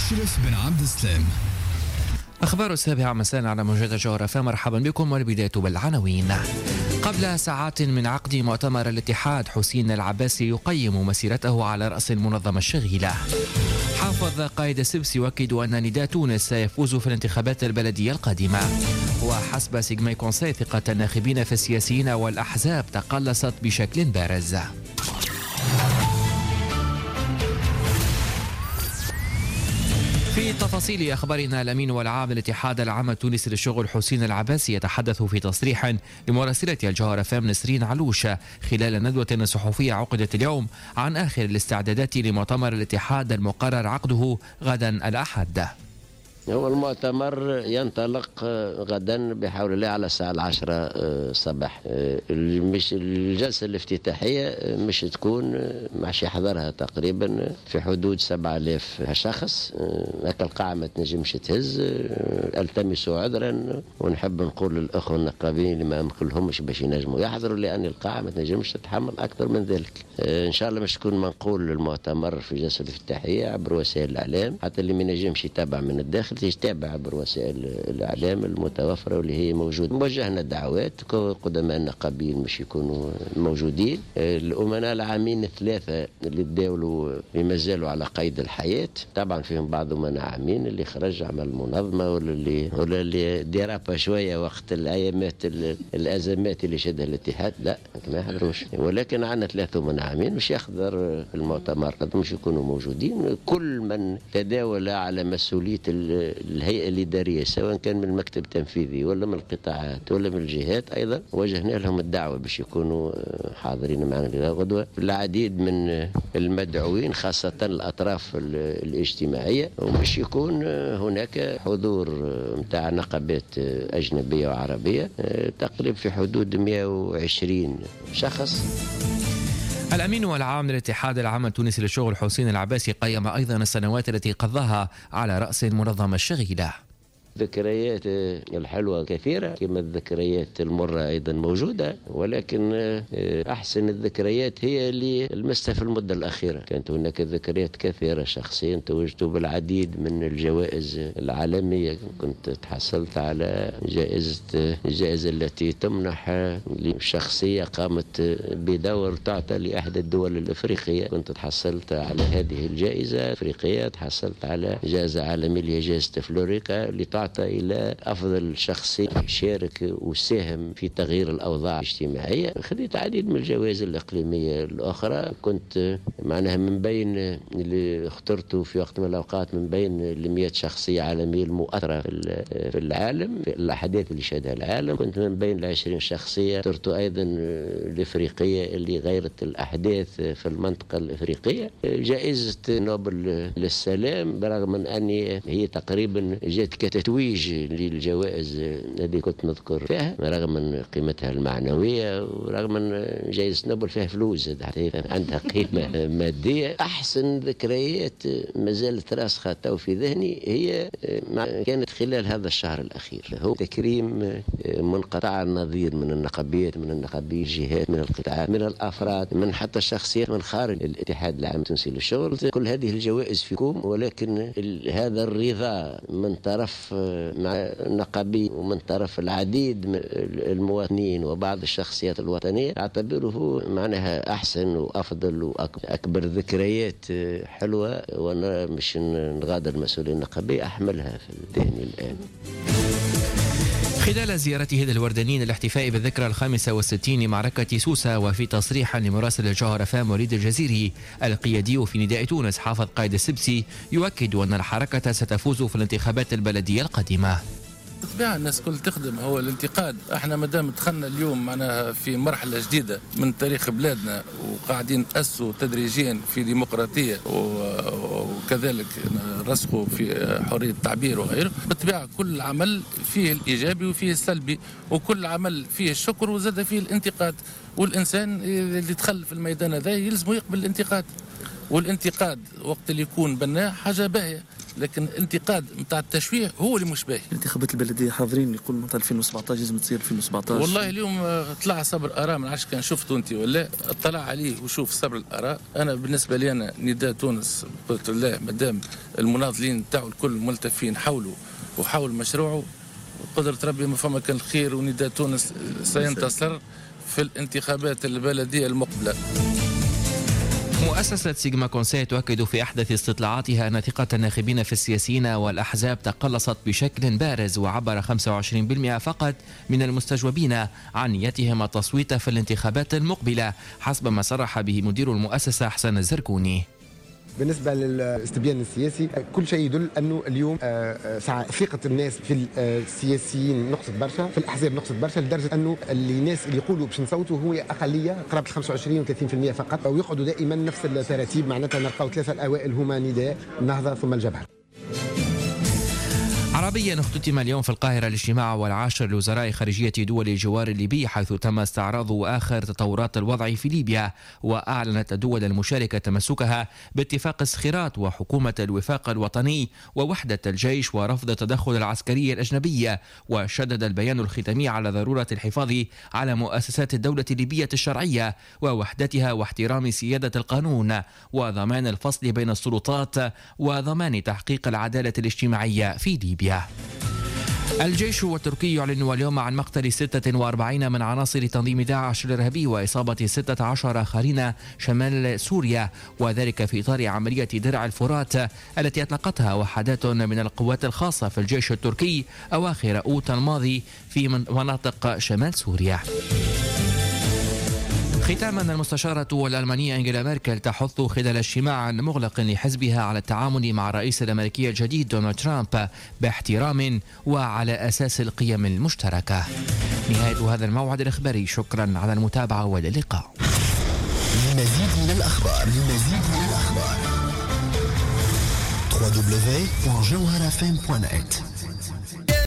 أشرف بن عبد السلام. أخبار 7 مساء على موجات الجوهرة، فمرحبا بكم والبداية بالعناوين. قبل ساعات من عقد مؤتمر الاتحاد، حسين العباسي يقيم مسيرته على رأس المنظمة الشغيلة. حافظ قائد السبس يؤكد أن نداء تونس سيفوز في الانتخابات البلدية القادمة. وحسب سيغماي كونساي، ثقة الناخبين في السياسيين والأحزاب تقلصت بشكل بارز. في تفاصيل أخبارنا، الأمين والعام للاتحاد العام التونسي للشغل حسين العباسي يتحدث في تصريح لمراسلة الجوهرة فام نسرين علوش خلال ندوة صحفية عقدت اليوم عن آخر الاستعدادات لمؤتمر الاتحاد المقرر عقده غدا الأحد. هو المؤتمر ينطلق غدا بحول الله على الساعة 10 صباح. مش الجلسة الافتتاحية مش تكون مش يحضرها تقريبا في حدود 7000 شخص. هكا القاعة ما تنجمش تهز. التمس عذرا ونحب نقول للأخوة النقابين اللي ما نقولهمش باش ينجموا يحضروا، لأن القاعة ما تنجمش تتحمل أكثر من ذلك. إن شاء الله مش تكون منقول للمؤتمر في الجلسة الافتتاحية عبر وسائل الإعلام، حتى اللي ما ينجمش يتابع من الداخل تتابع عبر وسائل الإعلام المتوفرة واللي هي موجودة. وجهنا دعوات قدماء النقابيين مش يكونوا موجودين. الأمناء العامين الثلاثة اللي تداولوا اللي مازالوا على قيد الحياة، طبعا فيهم بعض أمناء عامين اللي خرج عمل منظمة ولا اللي ديرابا شوية وقت الأزمات اللي شدها الاتحاد، لا ما يحضروش. ولكن عندنا 3 أمناء عامين مش يحضر المؤتمر، مش يكونوا موجودين. كل من تداول على مسؤولية الهيئة الإدارية سواء كان من المكتب التنفيذي ولا من القطاعات ولا من الجهات، أيضا وجهنا لهم الدعوة باش يكونوا حاضرين معنا غدوة. العديد من المدعوين خاصة الأطراف الاجتماعية، ومش يكون هناك حضور متاع نقابات أجنبية وعربية تقريبا في حدود 120 شخص. الأمين والعام للاتحاد العام التونسي للشغل حسين العباسي قيم أيضا السنوات التي قضاها على رأس المنظمة الشغيلة. ذكريات الحلوة كثيرة كما الذكريات المرة أيضا موجودة، ولكن أحسن الذكريات هي اللي لمستها في المدة الأخيرة. كانت هناك ذكريات كثيرة شخصيا توجت بالعديد من الجوائز العالمية. كنت تحصلت على الجائزة التي تمنح لشخصية قامت بدور تعطى لأحد الدول الأفريقية. كنت تحصلت على هذه الجائزة الأفريقية، تحصلت على جائزة عالمية اللي هي جائزة فلوريكا اللي تعطى إلى أفضل شخص شارك وساهم في تغيير الأوضاع الاجتماعية. خذيت عديد من الجوائز الإقليمية الأخرى. كنت معناها من بين اللي اخترته في وقت من الأوقات من بين 100 شخصية عالمية المؤثرة في العالم في الأحداث اللي شهدها العالم. كنت من بين 20 شخصية اخترته أيضا الإفريقية اللي غيرت الأحداث في المنطقة الإفريقية. جائزة نوبل للسلام برغم من أني هي تقريبا جات كتتويج للجوائز التي كنت نذكر فيها، رغم من قيمتها المعنوية ورغم من جائزة نوبل فيها فلوس عندها قيمة مادية. أحسن ذكريات ما زالت راسخة تو في ذهني هي كانت خلال هذا الشهر الأخير، هو تكريم منقطع النظير من النقابيات، من النقابيين، الجهات، من القطاعات، من الأفراد، من حتى الشخصيات من خارج الاتحاد العام التونسي للشغل. كل هذه الجوائز فيكم، ولكن هذا الرضا من طرف مع النقابي ومن طرف العديد من المواطنين وبعض الشخصيات الوطنية أعتبره معناها أحسن وأفضل وأكبر ذكريات حلوة، وأنا مش نغادر المسؤولية النقابية أحملها في ذهني الآن. خلال زيارته للوردانيين الاحتفاء بالذكرى 65 لمعركة سوسة، وفي تصريح لمراسل الجوهرة فام وليد الجزيري القيادي في نداء تونس، حافظ قائد السبسي يؤكد أن الحركة ستفوز في الانتخابات البلدية القادمة. بالطبيعة الناس كل تخدم هو الانتقاد. احنا مادام دخلنا اليوم معناها في مرحلة جديدة من تاريخ بلادنا وقاعدين نأسوا تدريجيا في ديمقراطية وكذلك رسخوا في حرية التعبير وغيره، بالطبيعة كل عمل فيه الإيجابي وفيه السلبي، وكل عمل فيه الشكر وزاد فيه الانتقاد. والإنسان اللي دخل في الميدان هذا يلزم يقبل الانتقاد، والانتقاد وقت اللي يكون بناء حاجة باهية، لكن الانتقاد نتاع التشويه هو اللي مش باهي. الانتخابات البلديه حاضرين يقول مثلا 2017 لازم تصير 2017. والله اليوم طلع صبر اراء، ما عادش كان شفته انت ولا اطلع عليه وشوف صبر الاراء. انا بالنسبه لي انا نداء تونس قلت له مادام المناضلين تاعو الكل ملتفين حوله وحول مشروعه، قدرة ربي ما فما كان الخير، ونداء تونس سينتصر في الانتخابات البلديه المقبله. مؤسسة سيجما كونسي تؤكد في أحدث استطلاعاتها أن ثقة الناخبين في السياسيين والأحزاب تقلصت بشكل بارز، وعبر 25% فقط من المستجوبين عن نيتهم التصويت في الانتخابات المقبلة، حسب ما صرح به مدير المؤسسة حسن الزركوني. بالنسبة للاستبيان السياسي كل شيء يدل أنه اليوم ثقة الناس في السياسيين نقصت برشا، في الأحزاب نقصت برشا، لدرجة أنه الناس اللي يقولوا باش نصوتوا هو أقلية قرابة 25 و 30% فقط، ويقعدوا دائما نفس التراتيب. معناتها نلقاو ثلاثة الأوائل هما نداء، النهضة ثم الجبهة. عربيا اختتم اليوم في القاهرة الاجتماع والعاشر لوزراء خارجية دول الجوار الليبي، حيث تم استعراض آخر تطورات الوضع في ليبيا، وأعلنت الدول المشاركة تمسكها باتفاق الصخيرات وحكومة الوفاق الوطني ووحدة الجيش ورفض التدخل العسكري الأجنبي. وشدد البيان الختامي على ضرورة الحفاظ على مؤسسات الدولة الليبية الشرعية ووحدتها واحترام سيادة القانون وضمان الفصل بين السلطات وضمان تحقيق العدالة الاجتماعية في ليبيا. الجيش التركي يعلن اليوم عن مقتل 46 من عناصر تنظيم داعش الإرهابي وإصابة 16 آخرين شمال سوريا، وذلك في إطار عملية درع الفرات التي أطلقتها وحدات من القوات الخاصة في الجيش التركي أواخر أوت الماضي في مناطق شمال سوريا. ختاما، المستشارة الألمانية أنجيلا ميركل تحث خلال اجتماع مغلق لحزبها على التعامل مع الرئيس الأمريكي الجديد دونالد ترامب باحترام وعلى أساس القيم المشتركة. نهاية هذا الموعد الإخباري، شكرا على المتابعة والى اللقاء. للمزيد من الأخبار www.jawharafm.net